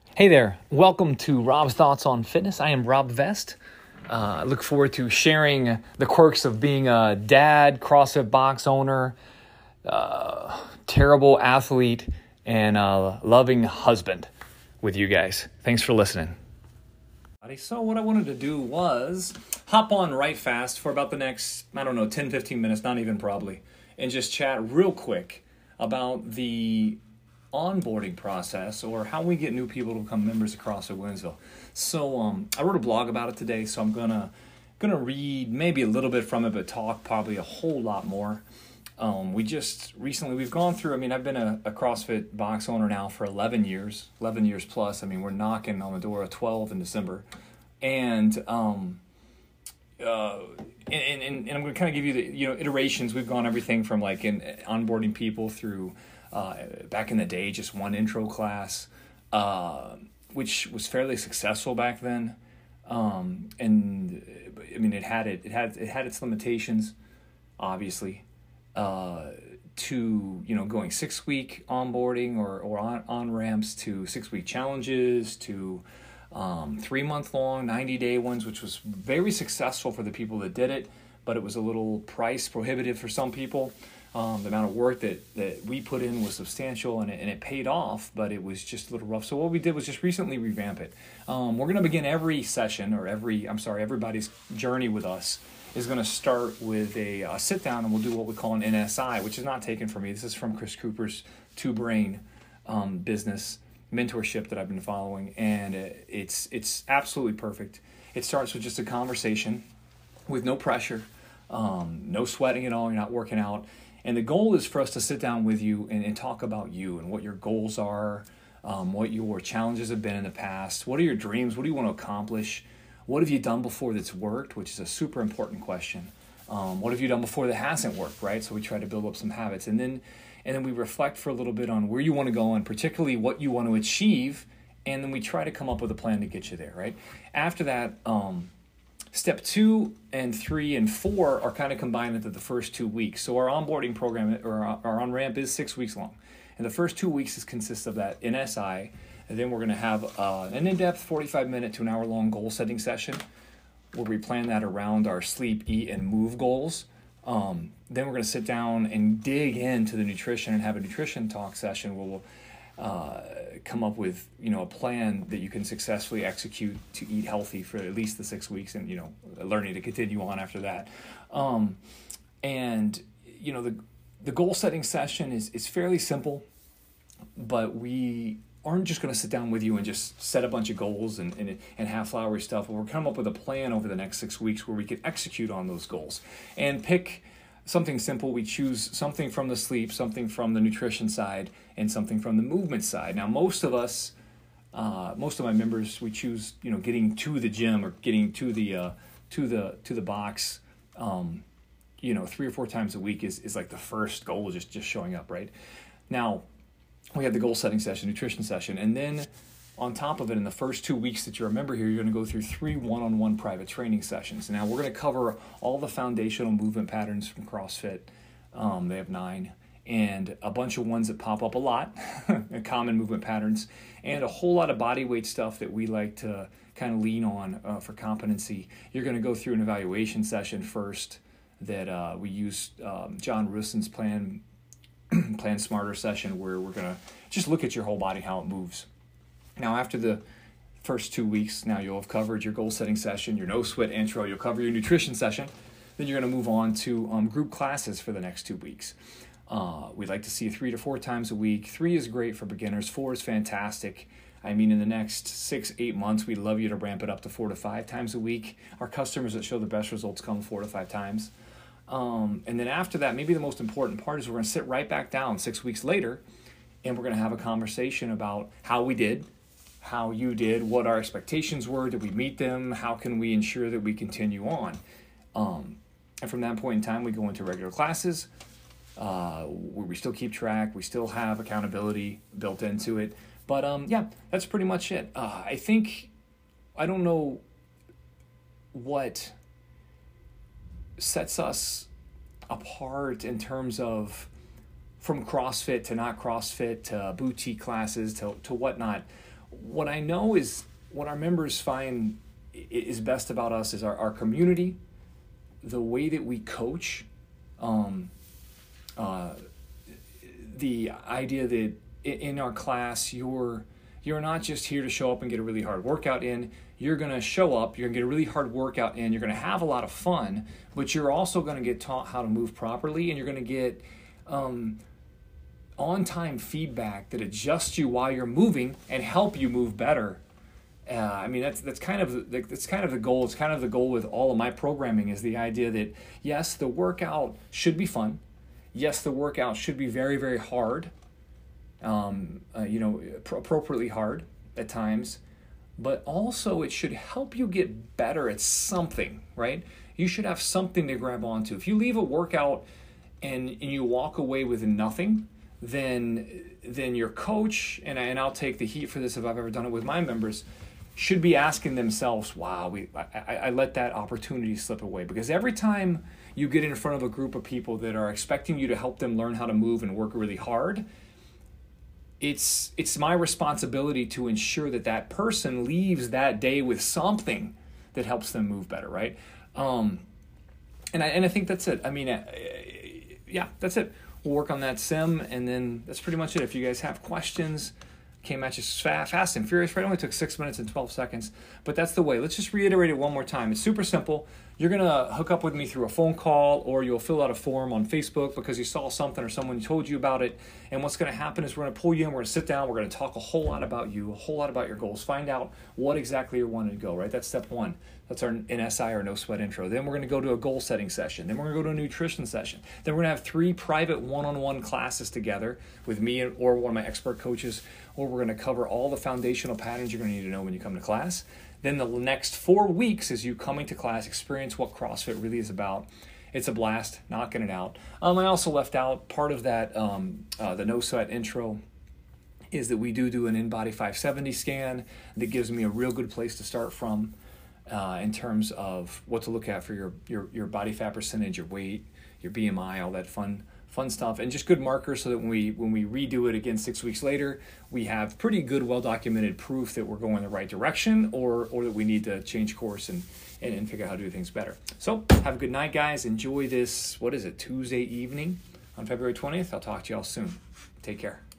Hey there, welcome to Rob's Thoughts on Fitness. I am Rob Vest. I look forward to sharing the quirks of being a dad, CrossFit box owner, terrible athlete, and a loving husband with you guys. Thanks for listening. So what I wanted to do was hop on right fast for about the next, 10, 15 minutes, not even probably, and just chat real quick about the onboarding process or how we get new people to become members of CrossFit Winsville. So I wrote a blog about it today, so I'm gonna read maybe a little bit from it, but talk probably a whole lot more. We've gone through, I've been a CrossFit box owner now for 11 years plus. We're knocking on the door of 12 in December. And I'm going to kind of give you the, iterations. We've gone everything from like in onboarding people through, back in the day, just one intro class, which was fairly successful back then. It had its limitations, obviously, to, going 6-week onboarding or on ramps to 6-week challenges to 3-month-long, 90-day ones, which was very successful for the people that did it, but it was a little price prohibitive for some people. The amount of work that we put in was substantial, and it paid off, but it was just a little rough. So what we did was just recently revamp it. We're going to begin every session, everybody's journey with us is going to start with a sit down, and we'll do what we call an NSI, which is not taken from me. This is from Chris Cooper's Two Brain business mentorship that I've been following, and it's absolutely perfect. It starts with just a conversation with no pressure, no sweating at all. You're not working out. And the goal is for us to sit down with you and talk about you and what your goals are, what your challenges have been in the past, what are your dreams, what do you want to accomplish, what have you done before that's worked, which is a super important question. What have you done before that hasn't worked, right? So we try to build up some habits. And then we reflect for a little bit on where you want to go and particularly what you want to achieve, and then we try to come up with a plan to get you there, right? After that, Step 2 and 3 and 4 are kind of combined into the first 2 weeks. So our onboarding program, or our on-ramp, is 6 weeks long. And the first 2 weeks consists of that NSI, and then we're going to have an in-depth 45-minute to an hour-long goal-setting session where we plan that around our sleep, eat, and move goals. Then we're going to sit down and dig into the nutrition and have a nutrition talk session where we'll come up with, a plan that you can successfully execute to eat healthy for at least the 6 weeks, and, learning to continue on after that. The goal setting session is fairly simple, but we aren't just going to sit down with you and just set a bunch of goals and have flowery stuff. But we're coming up with a plan over the next 6 weeks where we can execute on those goals and pick something simple. We choose something from the sleep, something from the nutrition side, and something from the movement side. Now, most of my members, we choose, getting to the gym or getting to the box, 3 or 4 times a week is like the first goal, just showing up, right? Now, we have the goal setting session, nutrition session, and then on top of it, in the first 2 weeks that you're a member here, you're going to go through 3 one-on-one private training sessions. Now, we're going to cover all the foundational movement patterns from CrossFit. They have 9, and a bunch of ones that pop up a lot, common movement patterns, and a whole lot of body weight stuff that we like to kind of lean on for competency. You're going to go through an evaluation session first that we use John Russin's Plan Smarter session, where we're going to just look at your whole body, how it moves. Now, after the first 2 weeks, now you'll have covered your goal-setting session, your no-sweat intro, you'll cover your nutrition session, then you're going to move on to group classes for the next 2 weeks. We'd like to see 3 to 4 times a week. 3 is great for beginners. 4 is fantastic. In the next 6-8 months, we'd love you to ramp it up to 4 to 5 times a week. Our customers that show the best results come 4 to 5 times. And then after that, maybe the most important part is we're going to sit right back down 6 weeks later, and we're going to have a conversation about how we did, how you did, what our expectations were, did we meet them, how can we ensure that we continue on. And from that point in time, we go into regular classes where we still keep track, we still have accountability built into it. But that's pretty much it. I don't know what sets us apart in terms of from CrossFit to not CrossFit to boutique classes to whatnot. what I know is what our members find is best about us is our community, the way that we coach, the idea that in our class you're not just here to show up and get a really hard workout in. You're going to show up, you're going to get a really hard workout in, you're going to have a lot of fun, but you're also going to get taught how to move properly, and you're going to get on-time feedback that adjusts you while you're moving and help you move better. I mean, that's kind of the goal. It's kind of the goal with all of my programming, is the idea that yes, the workout should be fun. Yes, the workout should be very, very hard. Appropriately hard at times, but also it should help you get better at something, right? You should have something to grab onto. If you leave a workout and you walk away with nothing, then your coach, and I'll take the heat for this if I've ever done it with my members, should be asking themselves, wow, I let that opportunity slip away. Because every time you get in front of a group of people that are expecting you to help them learn how to move and work really hard, it's my responsibility to ensure that person leaves that day with something that helps them move better, right? And I think that's it. I mean, that's it. We'll work on that sim, and then that's pretty much it. If you guys have questions, came at you fast and furious, right? It only took 6 minutes and 12 seconds, but that's the way. Let's just reiterate it one more time. It's super simple. You're going to hook up with me through a phone call, or you'll fill out a form on Facebook because you saw something or someone told you about it. And what's going to happen is we're going to pull you in, we're going to sit down, we're going to talk a whole lot about you, a whole lot about your goals, find out what exactly you're wanting to go, right? That's step one. That's our NSI, or no sweat intro. Then we're going to go to a goal setting session. Then we're going to go to a nutrition session. Then we're going to have 3 private one-on-one classes together with me or one of my expert coaches, where we're going to cover all the foundational patterns you're going to need to know when you come to class. Then the next 4 weeks is you coming to class, experience what CrossFit really is about. It's a blast, knocking it out. I also left out part of that, the no sweat intro, is that we do an InBody 570 scan that gives me a real good place to start from in terms of what to look at for your body fat percentage, your weight, your BMI, all that fun stuff, and just good markers so that when we redo it again 6 weeks later, we have pretty good, well-documented proof that we're going in the right direction, or that we need to change course and figure out how to do things better. So have a good night, guys. Enjoy this, Tuesday evening on February 20th. I'll talk to y'all soon. Take care.